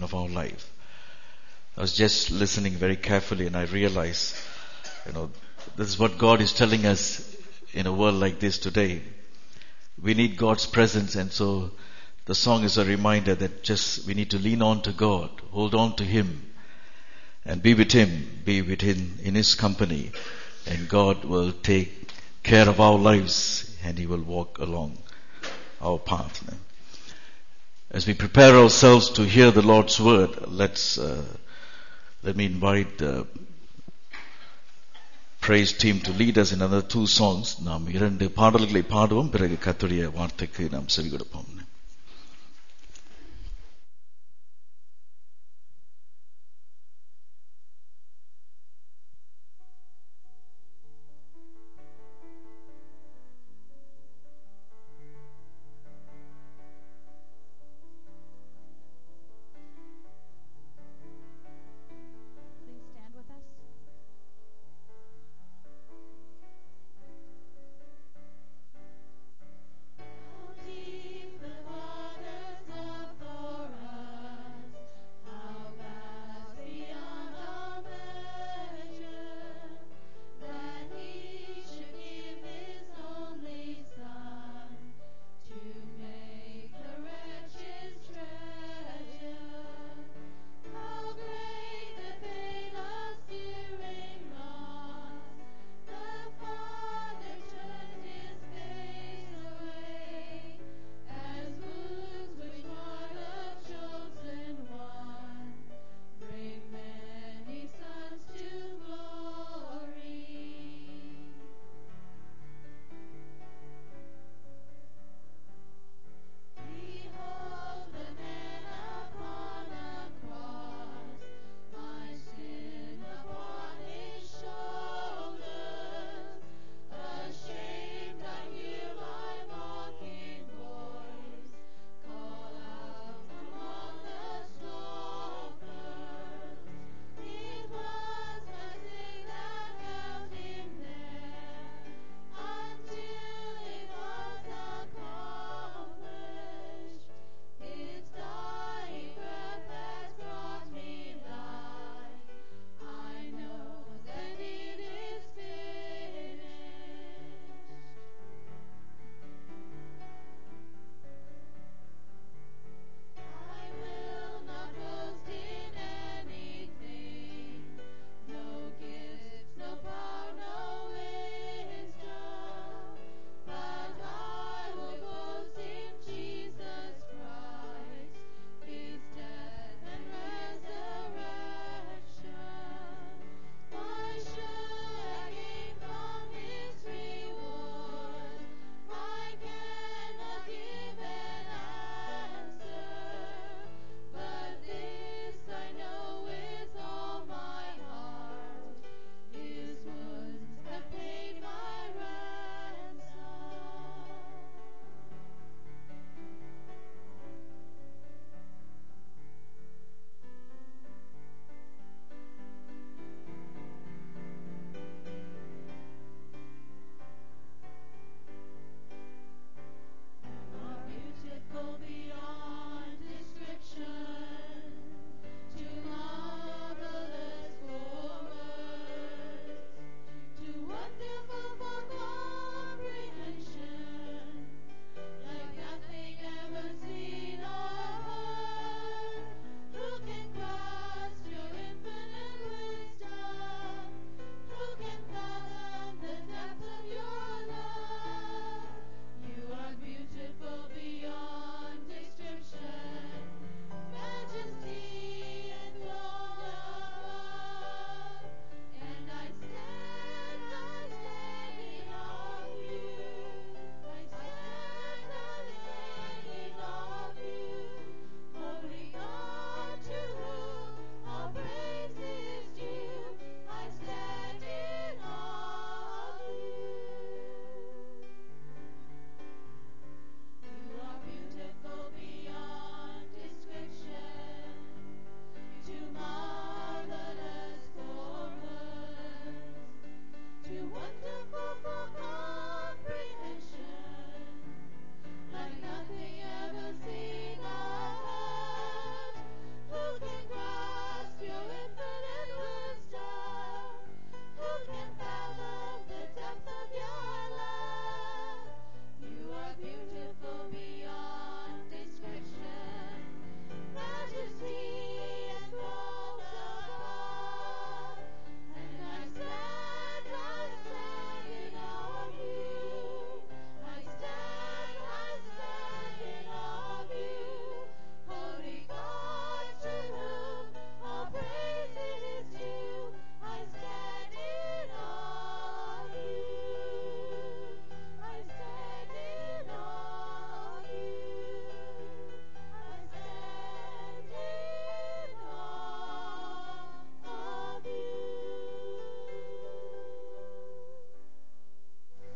of our life. I was just listening very carefully and I realized, this is what God is telling us in a world like this today. We need God's presence, and so the song is a reminder that just we need to lean on to God, hold on to Him, and be with Him, in His company, and God will take care of our lives and He will walk along our path. As we prepare ourselves to hear the Lord's word, let me invite the praise team to lead us in another 2 songs. நாம் 2 பாடல்களை பாடுவோம், பிறகு கர்த்தருடைய வார்த்தைக்கு நாம் செவி கொடுப்போம். Deeper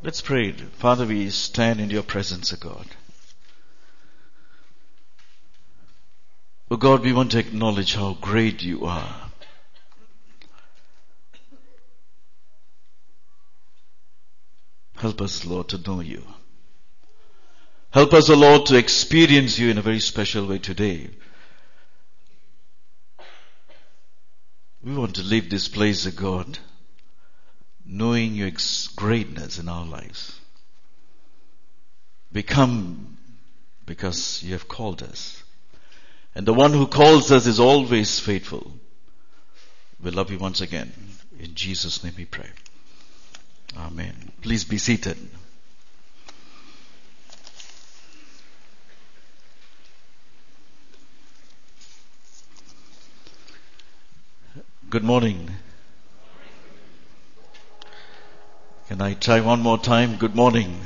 Let's pray. Father, we stand in your presence, O God. O God, we want to acknowledge how great you are. Help us, Lord, to know you. Help us, O Lord, to experience you in a very special way today. We want to leave this place, O God, knowing your greatness in our lives. We come because you have called us. And the one who calls us is always faithful. We love you once again. In Jesus' name we pray. Amen. Please be seated. Good morning. Can I try one more time? Good morning.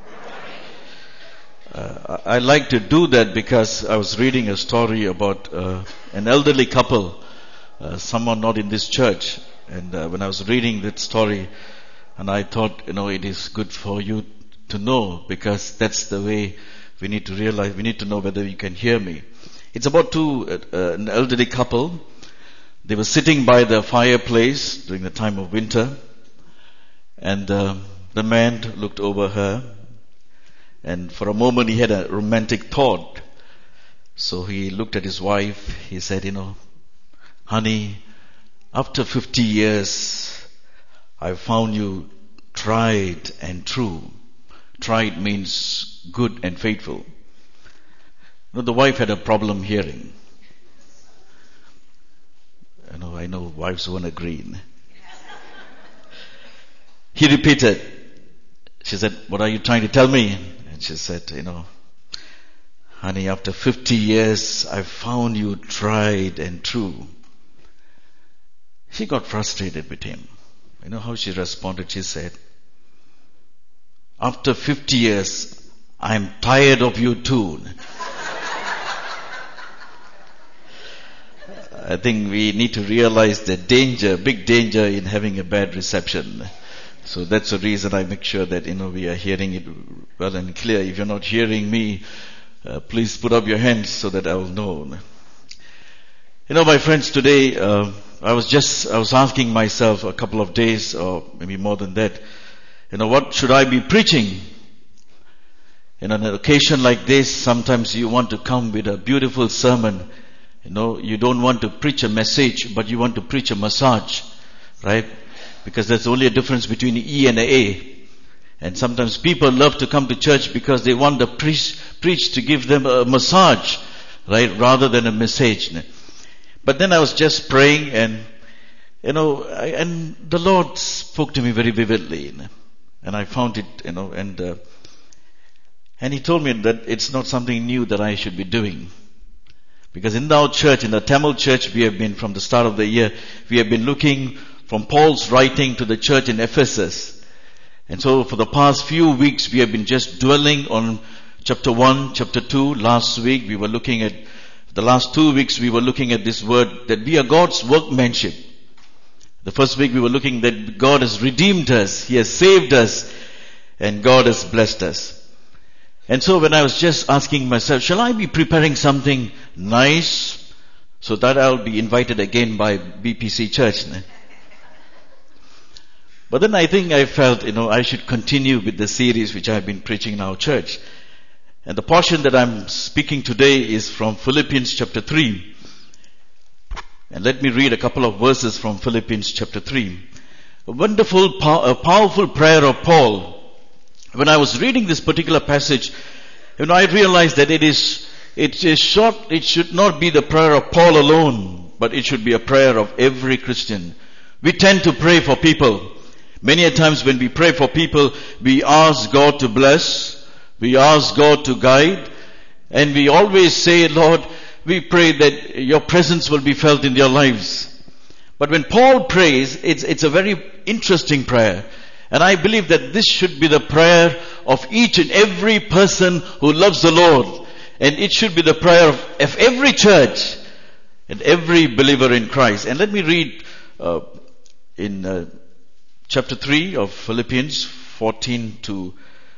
I like to do that because I was reading a story about an elderly couple, someone not in this church. And when I was reading that story, and I thought, it is good for you to know, because that's the way we need to realize, we need to know whether you can hear me. It's about an elderly couple. They were sitting by the fireplace during the time of winter, and the man looked over her, and for a moment he had a romantic thought. So he looked at his wife. He said, honey, after 50 years, I found you tried and true. Tried means good and faithful. The wife had a problem hearing. I know wives won't agree. He repeated. She said, what are you trying to tell me? And she said, honey, after 50 years, I found you tried and true. She got frustrated with him. You know how she responded? She said, after 50 years, I'm tired of you too. I think we need to realize the danger, big danger in having a bad reception. So that's the reason I make sure that, we are hearing it well and clear. If you're not hearing me, please put up your hands so that I will know. My friends, today, I was asking myself a couple of days, or maybe more than that, what should I be preaching? In an occasion like this, sometimes you want to come with a beautiful sermon. You don't want to preach a message, but you want to preach a massage, right? Because there's only a difference between E and A. And sometimes people love to come to church because they want the preach to give them a massage, right? Rather than a message. But then I was just praying, and, and the Lord spoke to me very vividly. And I found it, and He told me that it's not something new that I should be doing. Because in our church, in the Tamil church, we have been, from the start of the year, we have been looking from Paul's writing to the church in Ephesus. And so for the past few weeks, we have been just dwelling on chapter 1, chapter 2. Last week, the last 2 weeks, we were looking at this word that we are God's workmanship. The first week, we were looking that God has redeemed us, He has saved us, and God has blessed us. And so when I was just asking myself, shall I be preparing something nice so that I'll be invited again by BPC Church? But then I think I felt, I should continue with the series which I've been preaching in our church. And the portion that I'm speaking today is from Philippians chapter 3. And let me read a couple of verses from Philippians chapter 3. A powerful prayer of Paul. When I was reading this particular passage, I realized that it is short. It should not be the prayer of Paul alone, but it should be a prayer of every Christian. We tend to pray for people. Many a times when we pray for people, we ask God to bless, we ask God to guide, and we always say, Lord, we pray that your presence will be felt in their lives. But when Paul prays, it's a very interesting prayer. And I believe that this should be the prayer of each and every person who loves the Lord. And it should be the prayer of every church and every believer in Christ. And let me read in chapter 3 of Philippians 14 to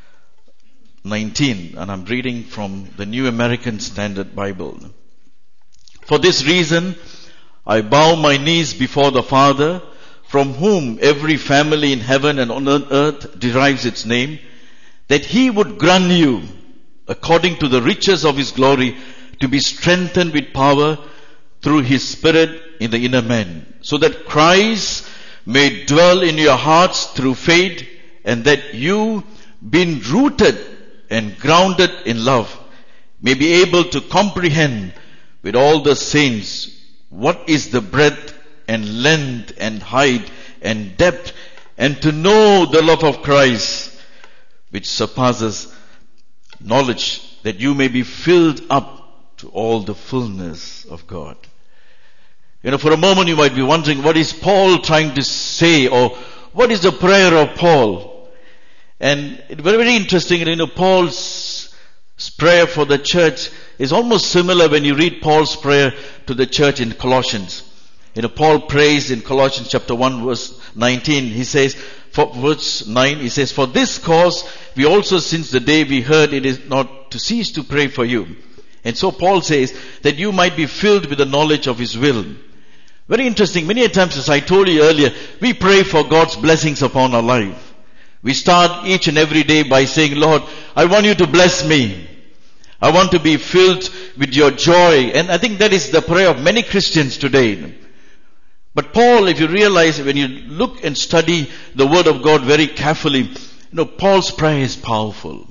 19, and I'm reading from the New American Standard Bible. For this reason, I bow my knees before the Father, from whom every family in heaven and on earth derives its name, that He would grant you, according to the riches of His glory, to be strengthened with power through His Spirit in the inner man, so that Christ may dwell in your hearts through faith, and that you, being rooted and grounded in love, may be able to comprehend with all the saints what is the breadth and length and height and depth, and to know the love of Christ, which surpasses knowledge, that you may be filled up to all the fullness of God. For a moment you might be wondering, what is Paul trying to say, or what is the prayer of Paul? And it's very, very interesting. Paul's prayer for the church is almost similar when you read Paul's prayer to the church in Colossians. Paul prays in Colossians chapter 1 verse 19. He says, verse 9, he says, for this cause we also since the day we heard it is not to cease to pray for you. And so Paul says that you might be filled with the knowledge of His will. Very interesting. Many times, as I told you earlier, we pray for God's blessings upon our life. We start each and every day by saying, Lord, I want you to bless me. I want to be filled with your joy. And I think that is the prayer of many Christians today. But Paul, if you realize, when you look and study the Word of God very carefully, Paul's prayer is powerful.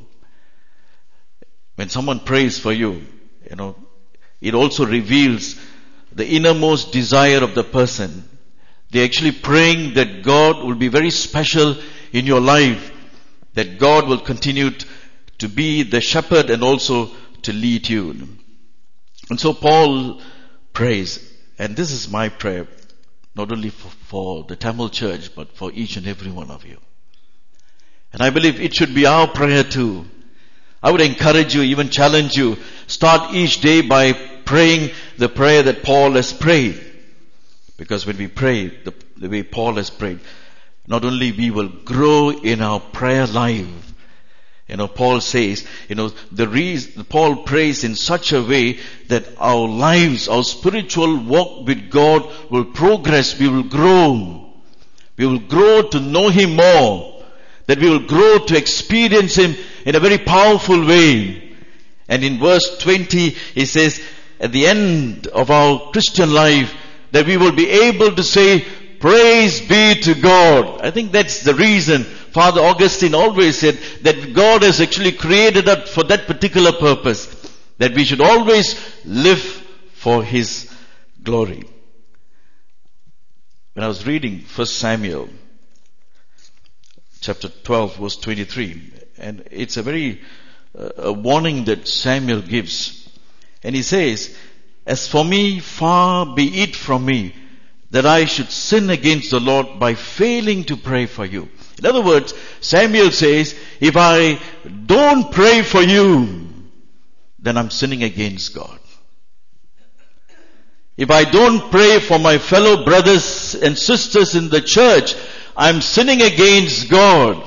When someone prays for you, it also reveals the innermost desire of the person. They're actually praying that God will be very special in your life, that God will continue to be the shepherd and also to lead you. And so Paul prays, and this is my prayer, not only for the Tamil church, but for each and every one of you. And I believe it should be our prayer too. I would encourage you, even challenge you, start each day by praying the prayer that Paul has prayed. Because when we pray the way Paul has prayed, not only we will grow in our prayer life. Paul says, Paul prays in such a way that our lives, our spiritual walk with God will progress. We will grow. We will grow to know Him more. That we will grow to experience Him in a very powerful way. And in verse 20, he says, at the end of our Christian life, that we will be able to say, praise be to God. I think that's the reason Father Augustine always said that God has actually created us for that particular purpose, that we should always live for His glory. When I was reading 1 Samuel chapter 12 verse 23, and it's a very a warning that Samuel gives. And he says, as for me, far be it from me that I should sin against the Lord by failing to pray for you. In other words, Samuel says, if I don't pray for you, then I'm sinning against God. If I don't pray for my fellow brothers and sisters in the church, I'm sinning against God.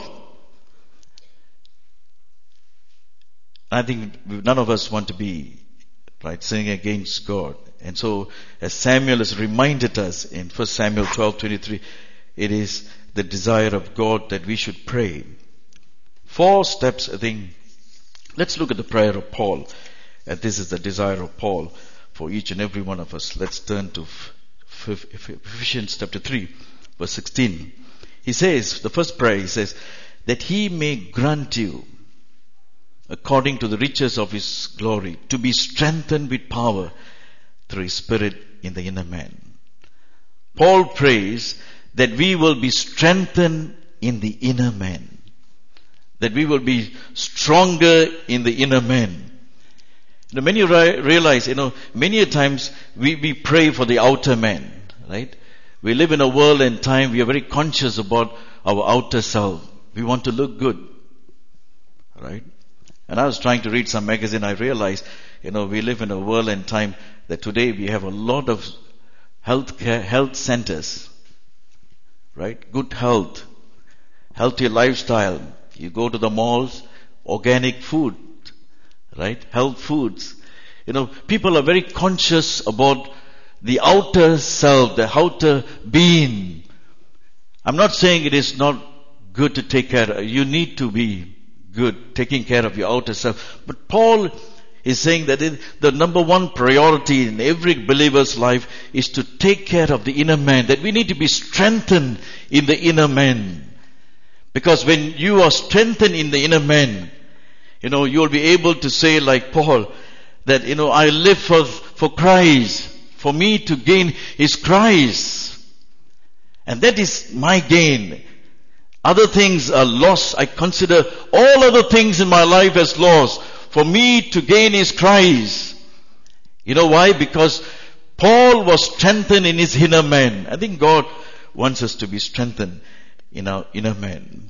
I think none of us want to be sinning against God. And so, as Samuel has reminded us in 1 Samuel 12:23, it is the desire of God that we should pray. 4 steps, I think. Let's look at the prayer of Paul. And this is the desire of Paul for each and every one of us. Let's turn to Ephesians chapter 3, verse 16. He says, the first prayer, he says, that He may grant you, according to the riches of His glory, to be strengthened with power through His Spirit in the inner man. Paul prays that we will be strengthened in the inner man. That we will be stronger in the inner man. When you realize, many a times we pray for the outer man, right? We live in a world and time, we are very conscious about our outer self. We want to look good, right? And I was trying to read some magazine, I realized, we live in a world and time that today we have a lot of health centers, right? Good health. healthy lifestyle. You go to the malls, organic food, right? Health foods. People are very conscious about the outer self, the outer being. I'm not saying it is not good to take care of. You need to be good, taking care of your outer self. But Paul is saying that the number one priority in every believer's life is to take care of the inner man, that we need to be strengthened in the inner man. Because when you are strengthened in the inner man, you'll be able to say like Paul, that, I live for Christ. For me to gain is Christ. And that is my gain. Other things are lost. I consider all other things in my life as lost. For me to gain is Christ. You know why? Because Paul was strengthened in his inner man. I think God wants us to be strengthened in our inner man.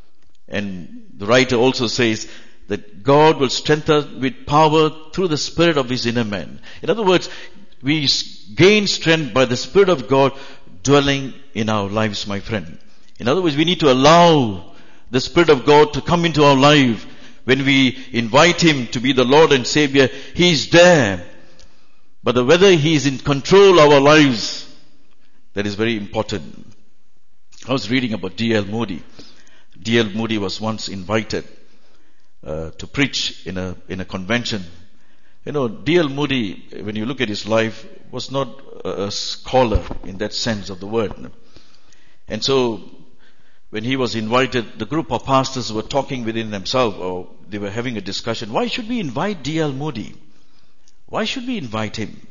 And the writer also says that God will strengthen us with power through the Spirit of his inner man. In other words, we gain strength by the Spirit of God dwelling in our lives, my friend. In other words, we need to allow the Spirit of God to come into our life. When we invite him to be the Lord and Savior, he is there. But whether he is in control of our lives, that is very important. I was reading about D.L. Moody. D.L. Moody was once invited to preach in a convention. D.L. Moody, when you look at his life, was not a scholar in that sense of the word. And so, when he was invited, the group of pastors were talking within themselves, or they were having a discussion. Why should we invite D.L. Moody? Why should we invite him?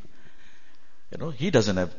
He doesn't have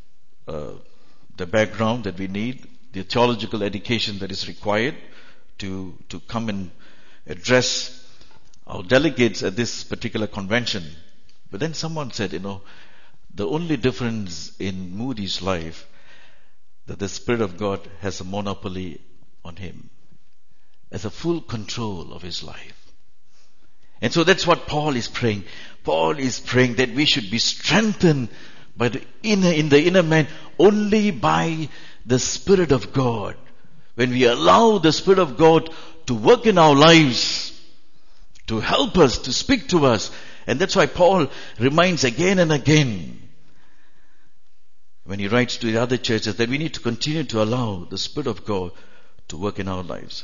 the background that we need, the theological education that is required to come and address our delegates at this particular convention. But then someone said, the only difference in Moody's life, that the Spirit of God has a monopoly on him, has a full control of his life. And so that's what Paul is praying. Paul is praying that we should be strengthened in the inner man only by the Spirit of God. When we allow the Spirit of God to work in our lives, to help us, to speak to us. And that's why Paul reminds again and again, when he writes to the other churches, that we need to continue to allow the Spirit of God to work in our lives.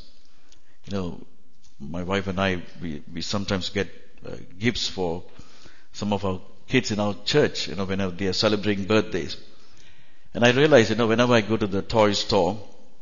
My wife and I, we sometimes get gifts for some of our kids in our church, whenever they are celebrating birthdays. And I realize, whenever I go to the toy store,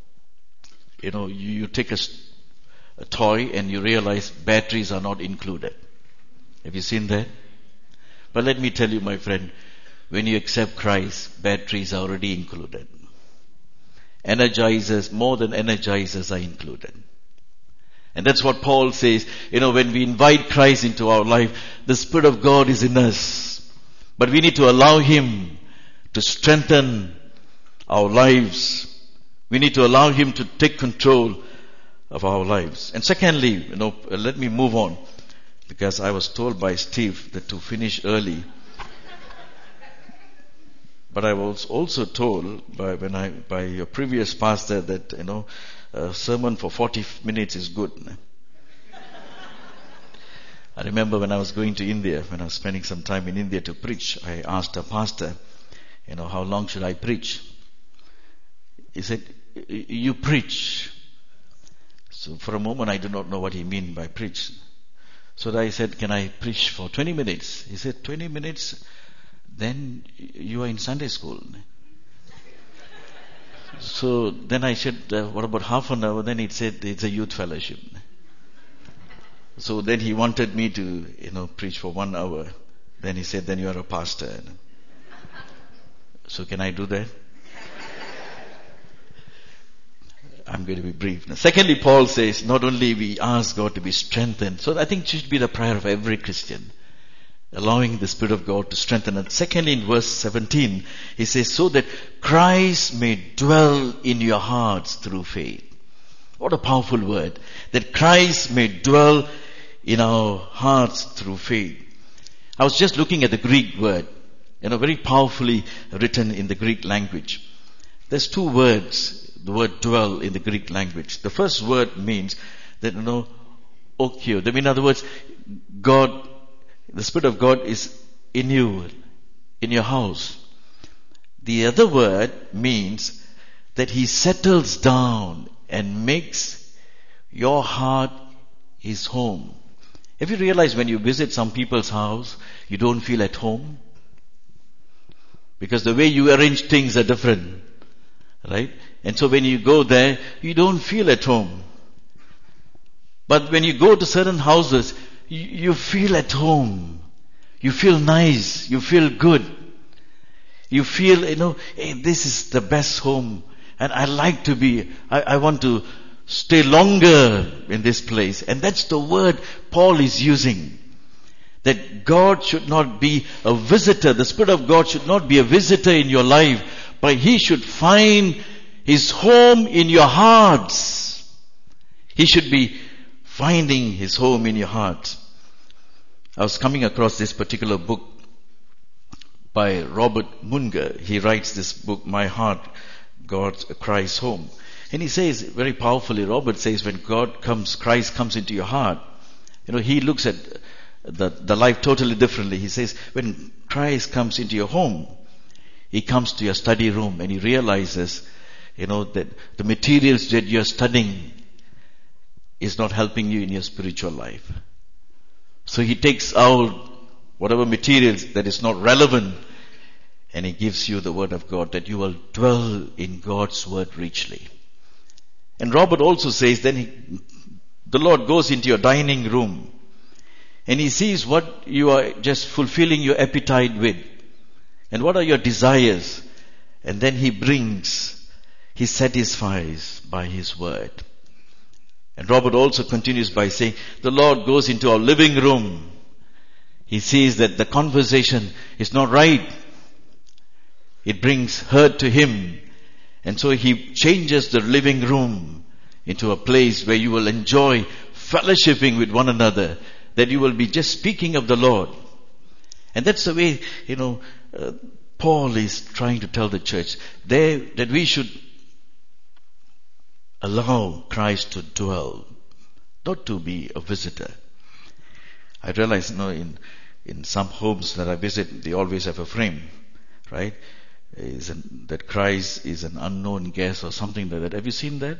you take a toy and you realize batteries are not included. Have you seen that? But let me tell you, my friend, when you accept Christ, batteries are already included. Energizers, more than energizers, are included. And that's what Paul says, when we invite Christ into our life, the Spirit of God is in us. But we need to allow him to strengthen our lives. We need to allow him to take control of our lives. And secondly, let me move on, because I was told by Steve that to finish early. But I was also told by your previous pastor that, a sermon for 40 minutes is good. I remember when I was going to India, when I was spending some time in India to preach, I asked a pastor, how long should I preach? He said, you preach. So for a moment I did not know what he meant by preach. So I said, can I preach for 20 minutes? He said, 20 minutes? Then you are in Sunday school. So then I said, what about half an hour? Then he said, it's a youth fellowship. So then he wanted me to, preach for 1 hour. Then he said, then you are a pastor. So can I do that? I'm going to be brief. Now, secondly, Paul says, not only we ask God to be strengthened. So I think it should be the prayer of every Christian, allowing the Spirit of God to strengthen us. Secondly, in verse 17, he says, so that Christ may dwell in your hearts through faith. What a powerful word. That Christ may dwell in our hearts through faith. I was just looking at the Greek word, very powerfully written in the Greek language. There's two words the word dwell in the Greek language. The first word means that, okio. In other words, God, the Spirit of God is in you, in your house. The other word means that He settles down and makes your heart His home. Have you realized when you visit some people's house, you don't feel at home? Because the way you arrange things are different. Right? And so when you go there, you don't feel at home. But when you go to certain houses, you feel at home. You feel nice. You feel good. You feel, hey, this is the best home. And I like to be, I want to stay longer in this place. And that's the word Paul is using. That God should not be a visitor. The Spirit of God should not be a visitor in your life, but He should find His home in your hearts. He should be finding His home in your heart. I was coming across this particular book by Robert Munger. He writes this book, My Heart, God Cries Home. And he says very powerfully, Robert says, when Christ comes into your heart, He looks at the life totally differently. He says, when Christ comes into your home, He comes to your study room and He realizes, that the materials that you're studying is not helping you in your spiritual life. So He takes out whatever materials that is not relevant and He gives you the Word of God, that you will dwell in God's Word richly. And Robert also says, then the Lord goes into your dining room and He sees what you are just fulfilling your appetite with. And what are your desires? And then He satisfies by His word. And Robert also continues by saying, the Lord goes into our living room. He sees that the conversation is not right. It brings hurt to Him. And so He changes the living room into a place where you will enjoy fellowshipping with one another, that you will be just speaking of the Lord. And that's the way, Paul is trying to tell the church that we should allow Christ to dwell, not to be a visitor. I realize, in some homes that I visit, they always have a frame, right? That Christ is an unknown guest or something like that. Have you seen that?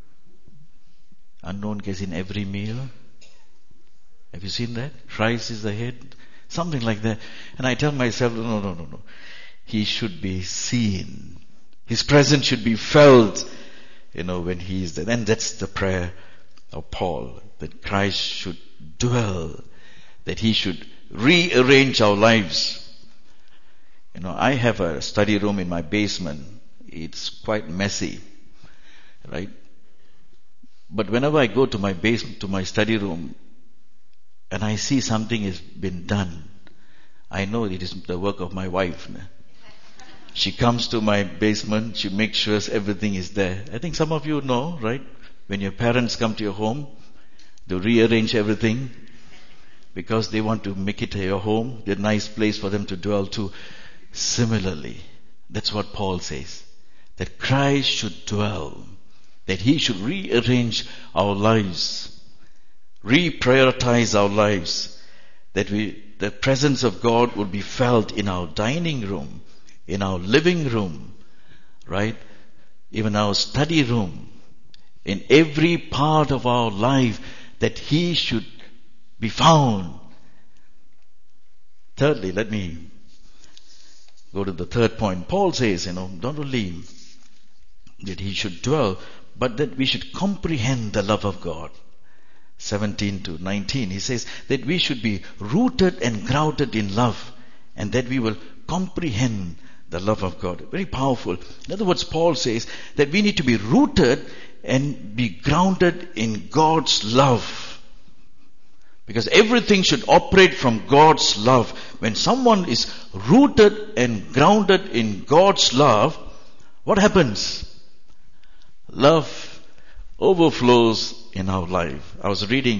Unknown guest in every meal. Have you seen that? Christ is the head. Something like that. And I tell myself, no. He should be seen. His presence should be felt, when He is there. And that's the prayer of Paul, that Christ should dwell, that He should rearrange our lives. I have a study room in my basement. It's quite messy, right? But whenever I go to my basement, to my study room, and I see something has been done, I know it is the work of my wife. She comes to my basement, she makes sure everything is there. I think some of you know, right? When your parents come to your home, they rearrange everything because they want to make it your home, a nice place for them to dwell to. Similarly, that's what Paul says, that Christ should dwell, that He should rearrange our lives, reprioritize our lives, that the presence of God would be felt in our dining room, in our living room, right? Even our study room, in every part of our life, that He should be found. Thirdly, let me go to the third point. Paul says, not only that He should dwell, but that we should comprehend the love of God. 17 to 19, he says that we should be rooted and grounded in love, and that we will comprehend the love of God. Very powerful. In other words, Paul says that we need to be rooted and be grounded in God's love. Because everything should operate from God's love. When someone is rooted and grounded in God's love, what happens? Love overflows in our life. I was reading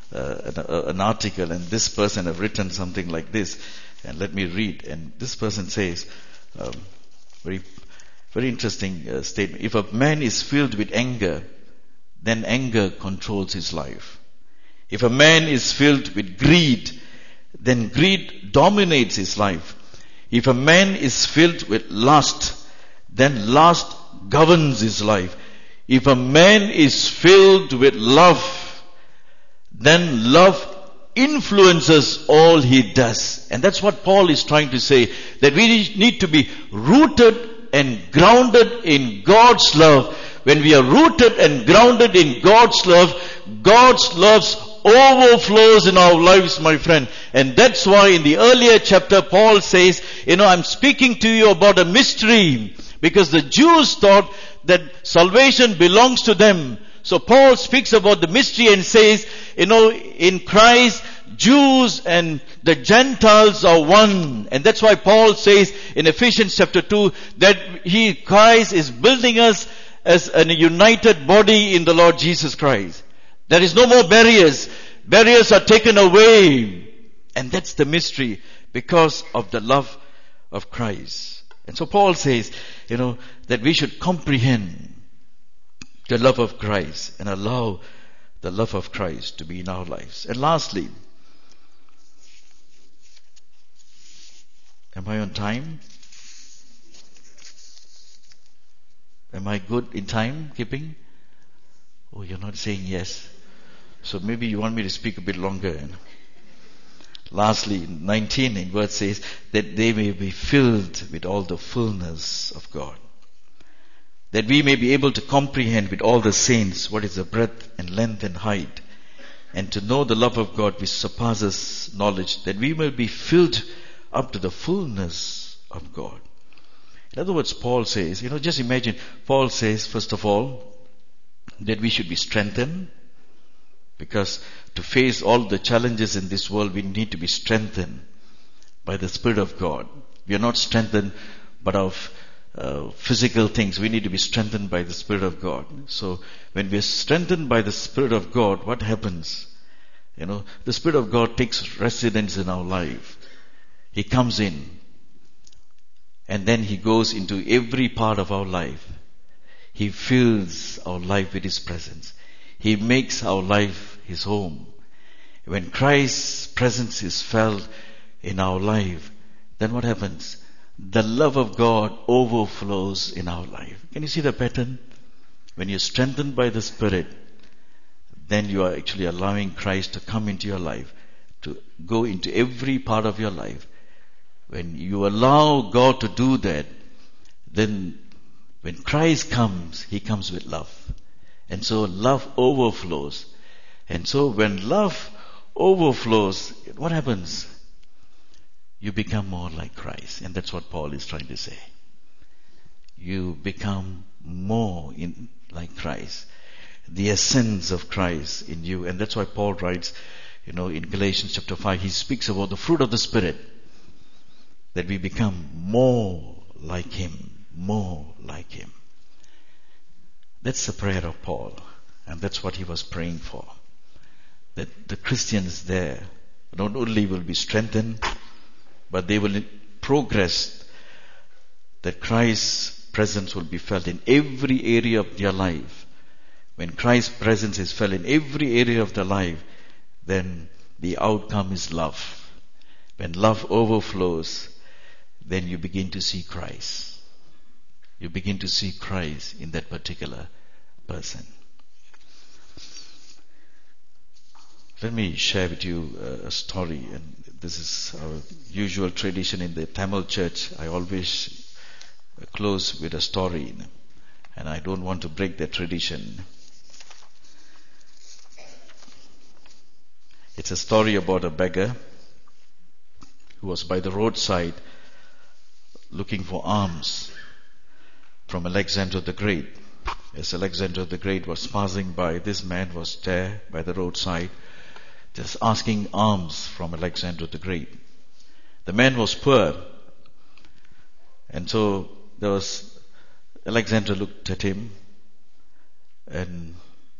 an article, and this person have written something like this, and let me read. And this person says, very Very interesting statement. If a man is filled with anger, then anger controls his life. If a man is filled with greed, then greed dominates his life. If a man is filled with lust, then lust governs his life. If a man is filled with love, then love influences all he does. And that's what Paul is trying to say, that we need to be rooted and grounded in God's love. When we are rooted and grounded in God's love overflows in our lives, my friend. And that's why in the earlier chapter Paul says, I'm speaking to you about a mystery, because the Jews thought that salvation belongs to them. So Paul speaks about the mystery and says, in Christ, Jews and the Gentiles are one. And that's why Paul says in Ephesians chapter 2 that Christ is building us as a united body in the Lord Jesus Christ. There is no more barriers. Barriers are taken away. And that's the mystery, because of the love of Christ. And so Paul says, that we should comprehend the love of Christ and allow the love of Christ to be in our lives. And lastly, am I on time? Am I good in time keeping? Oh, you're not saying yes. So maybe you want me to speak a bit longer. Lastly, 19 in verse says that they may be filled with all the fullness of God. That we may be able to comprehend with all the saints what is the breadth and length and height, and to know the love of God which surpasses knowledge, that we may be filled up to the fullness of God. In other words, Paul says, just imagine, Paul says, first of all, that we should be strengthened, because to face all the challenges in this world, we need to be strengthened by the Spirit of God. We are not strengthened but of physical things. We need to be strengthened by the Spirit of God. So when we are strengthened by the Spirit of God, what happens? The Spirit of God takes residence in our life. He comes in, and then He goes into every part of our life. He fills our life with His presence. He makes our life His home. When Christ's presence is felt in our life, then what happens? The love of God overflows in our life. Can you see the pattern? When you're strengthened by the Spirit, then you are actually allowing Christ to come into your life, to go into every part of your life. When you allow God to do that, then when Christ comes, He comes with love. And so love overflows. And so when love overflows, what happens? You become more like Christ. And that's what Paul is trying to say. You become more like Christ. The essence of Christ in you. And that's why Paul writes, in Galatians chapter 5, he speaks about the fruit of the Spirit. That we become more like Him. More like Him. That's the prayer of Paul. And that's what he was praying for. That the Christians there not only will be strengthened, but they will progress, that Christ's presence will be felt in every area of their life. When Christ's presence is felt in every area of their life, then the outcome is love. When love overflows, then you begin to see Christ. You begin to see Christ in that particular person. Let me share with you a story, and this is our usual tradition in the Tamil church. I always close with a story, and I don't want to break that tradition. It's a story about a beggar who was by the roadside looking for alms from Alexander the Great. As Alexander the Great was passing by, this man was there by the roadside, just asking alms from Alexander the Great. The man was poor, and so Alexander looked at him, and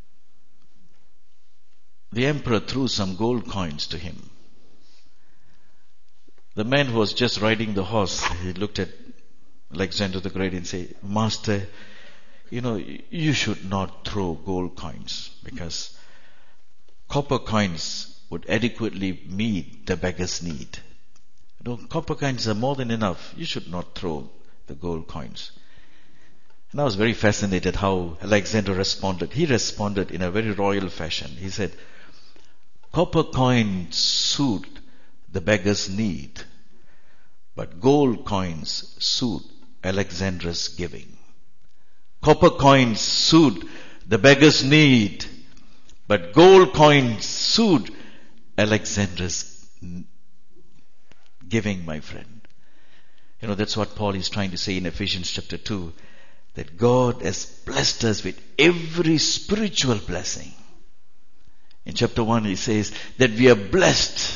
the emperor threw some gold coins to him. The man who was just riding the horse, he looked at Alexander the Great and say, Master, you should not throw gold coins, because copper coins would adequately meet the beggar's need. Copper coins are more than enough. You should not throw the gold coins. And I was very fascinated how Alexander responded. He responded in a very royal fashion. He said, copper coins suit the beggar's need, but gold coins suit Alexander's giving. Copper coins suit the beggar's need, but gold coins suit Alexander's giving, my friend. That's what Paul is trying to say in Ephesians chapter 2, that God has blessed us with every spiritual blessing. In chapter 1 he says that we are blessed.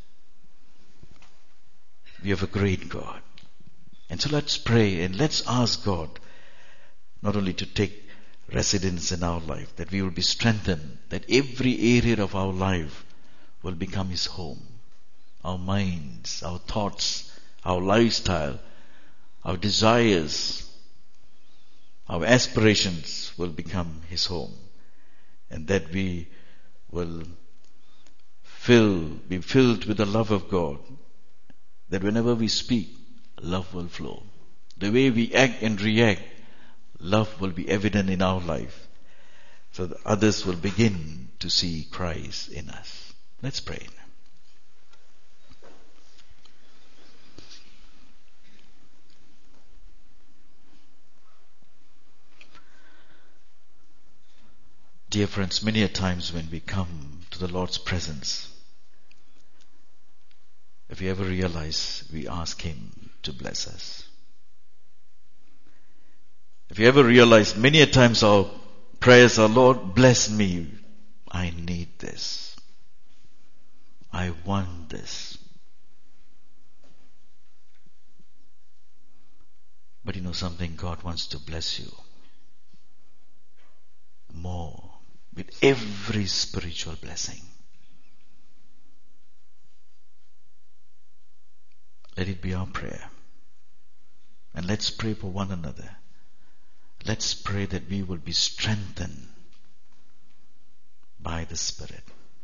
We have a great God. And so let's pray and let's ask God not only to take residence in our life, that we will be strengthened, that every area of our life will become His home. Our minds, our thoughts, our lifestyle, our desires, our aspirations will become His home. And that we will be filled with the love of God. That whenever we speak, love will flow. The way we act and react, love will be evident in our life, so that others will begin to see Christ in us. Let's pray. Dear friends, many a times when we come to the Lord's presence, if we ever realize, we ask Him to bless us. If you ever realize, many a times our prayers are, Lord, bless me. I need this. I want this. But you know something? God wants to bless you more with every spiritual blessing. Let it be our prayer. And let's pray for one another. Let's pray that we will be strengthened by the Spirit.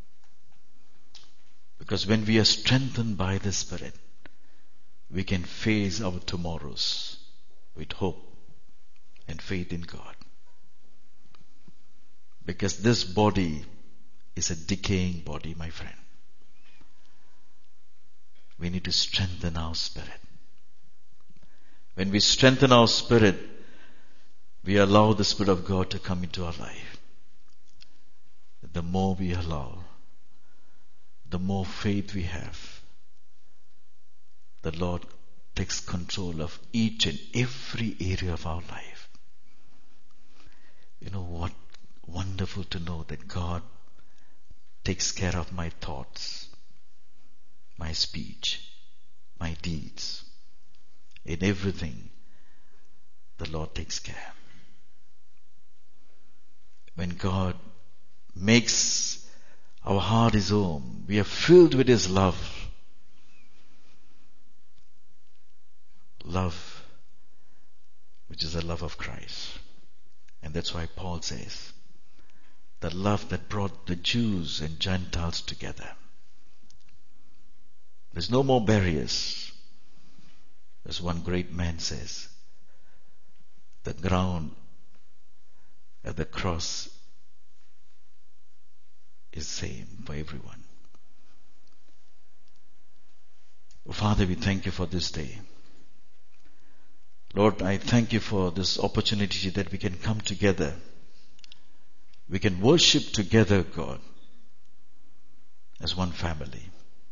Because when we are strengthened by the Spirit, we can face our tomorrows with hope and faith in God. Because this body is a decaying body, my friend. We need to strengthen our spirit. When we strengthen our spirit, we allow the Spirit of God to come into our life. The more we allow, the more faith we have. The Lord takes control of each and every area of our life. You know what? Wonderful to know that God takes care of my thoughts, my speech, my deeds. In everything, the Lord takes care. When God makes our heart His home, we are filled with His love. Love, which is the love of Christ. And that's why Paul says, the love that brought the Jews and Gentiles together. There's no more barriers. As one great man says, the ground at the cross is same for everyone. Oh, Father, we thank You for this day. Lord, I thank You for this opportunity that we can come together. We can worship together, God, as one family.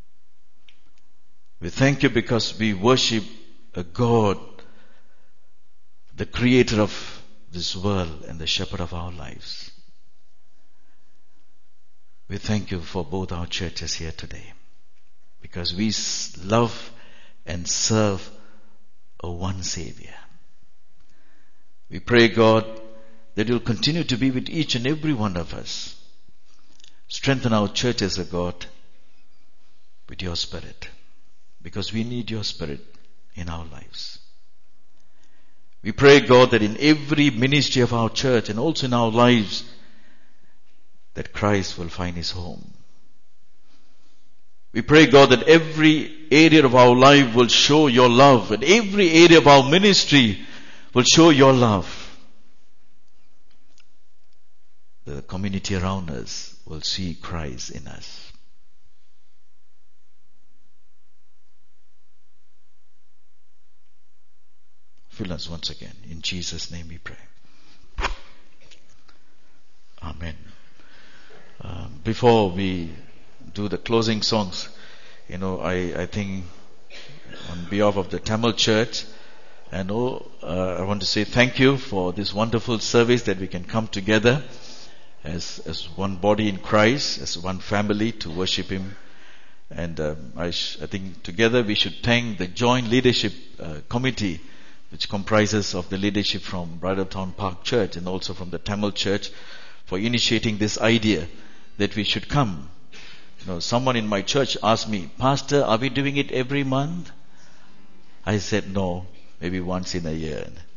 We thank You because we worship a God, the creator of this world and the shepherd of our lives. We thank You for both our churches here today, because we love and serve a one Savior. We pray, God, that You'll continue to be with each and every one of us. Strengthen our churches, O God, with Your Spirit, because we need Your Spirit in our lives. We pray, God, that in every ministry of our church and also in our lives, that Christ will find His home. We pray, God, that every area of our life will show Your love, and every area of our ministry will show Your love. The community around us will see Christ in us. Fill us once again. In Jesus' name we pray. Amen. Before we do the closing songs, I think on behalf of the Tamil Church, I want to say thank you for this wonderful service that we can come together as one body in Christ, as one family to worship Him. And I think together we should thank the Joint Leadership Committee, which comprises of the leadership from Bridaltown Park Church and also from the Tamil Church, for initiating this idea that we should come. Someone in my church asked me, "Pastor, are we doing it every month?" I said, "No, maybe once in a year."